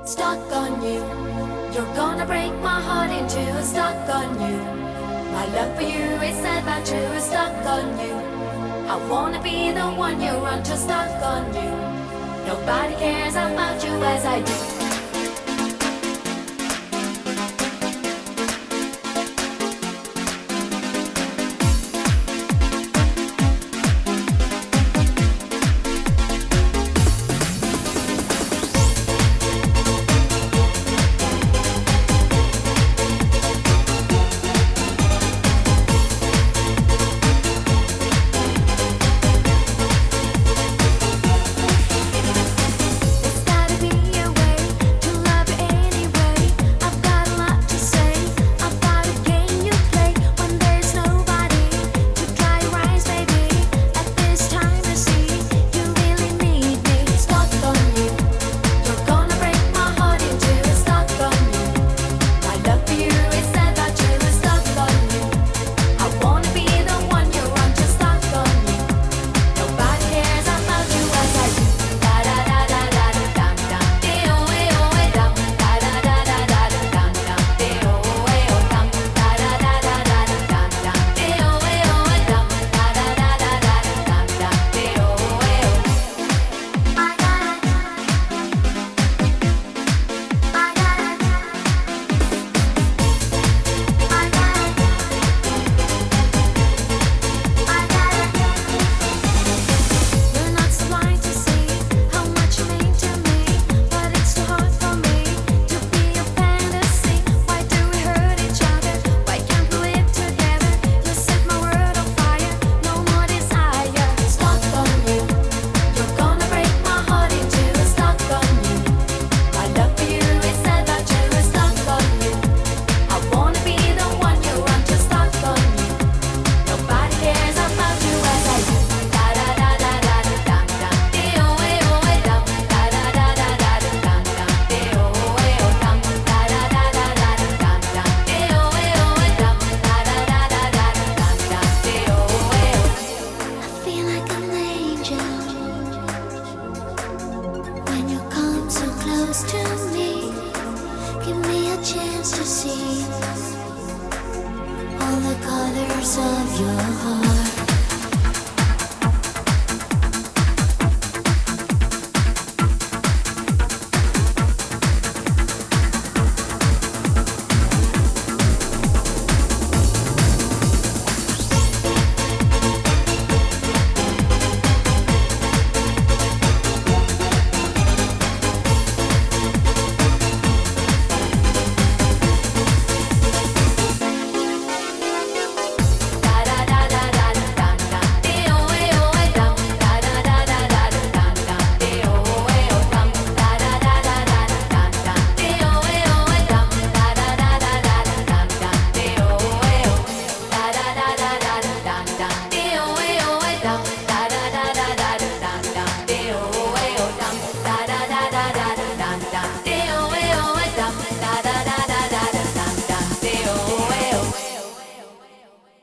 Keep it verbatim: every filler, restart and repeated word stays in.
stuck on you. You're gonna break my heart in two, stuck on you. My love for you is sad but true, stuck on you. I wanna be the one you run to, stuck on you. Nobody cares about you as I do. To me, give me a chance to see all the colors of your heart.